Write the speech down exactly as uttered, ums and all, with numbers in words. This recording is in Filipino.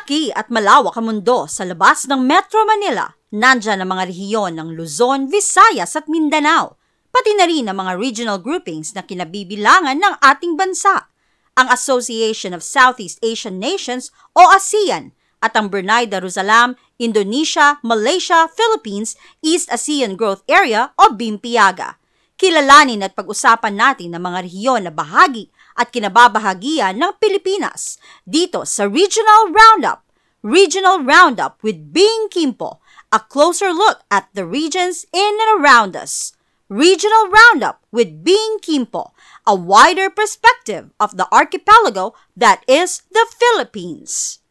Malaki at malawak ang mundo sa labas ng Metro Manila. Nandyan ang mga rehiyon ng Luzon, Visayas at Mindanao, pati na rin ang mga regional groupings na kinabibilangan ng ating bansa. Ang Association of Southeast Asian Nations o ASEAN at ang Brunei Darussalam, Indonesia, Malaysia, Philippines, East ASEAN Growth Area o BIMPIAGA. Kilalanin at pag-usapan natin ang mga rehiyon na bahagi at kinababahagian ng Pilipinas dito sa Regional Roundup. Regional Roundup with Bing Kimpo, a closer look at the regions in and around us. Regional Roundup with Bing Kimpo, a wider perspective of the archipelago that is the Philippines.